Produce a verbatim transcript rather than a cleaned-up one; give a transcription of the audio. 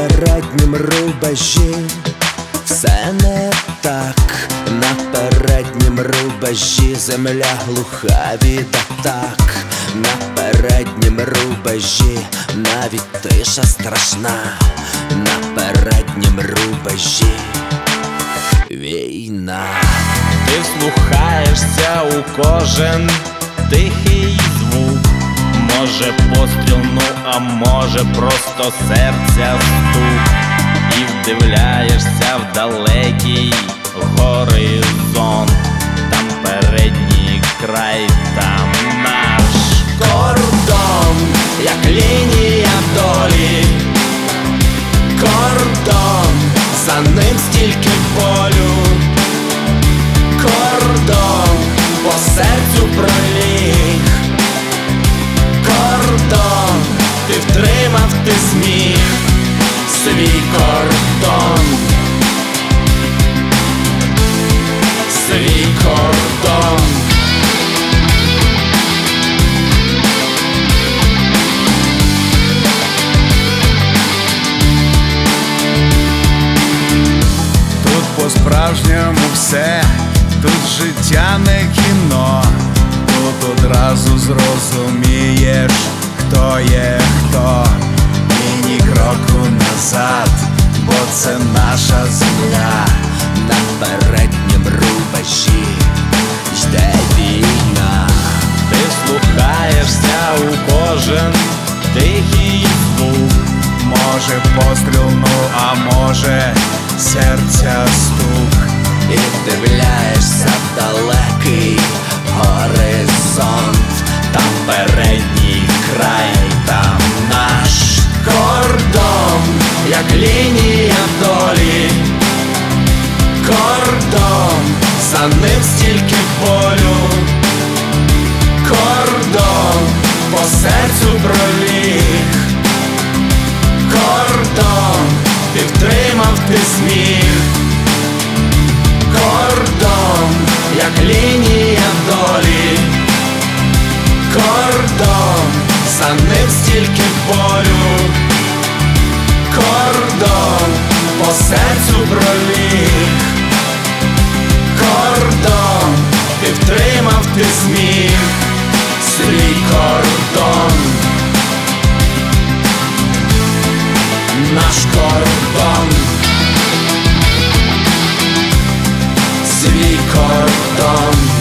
переднім рубежі все не так, на переднім рубежі земля глуха від атак, на переднім рубежі навіть тиша страшна, на переднім рубежі війна. Ти вслухаєшся у кожен тихий звук, може постріл, ну а може просто серця стук, і вдивляєшся в далекий горизонт, там передній край, там наш кордон, як лінія долі, кордон, за ним стільки болю, кордон, по серцю проліг, кордон, ти втримав, ти зміг свій кордон, свій кордон. Тут по-справжньому все, тут життя не кіно, тут одразу зрозумієш, хто є хто, і ні кроку назад, бо це наша земля. На переднім рубежі йде війна. Ти вслухаєшся у кожен тихий звук, Може постріл, ну а може серця стук, і вдивляєшся в далекий горизонт, там передній край, там наш кордон, як лінія долі, кордон, за ним стільки болю, кордон, по серцю проліг, кордон, ти втримав, ти зміг, кордон, як лінія долі, кордон, за ним стільки болю, кордон, по серцю проліг, кордон, ти втримав, ти зміг свій кордон, наш кордон, свій кордон.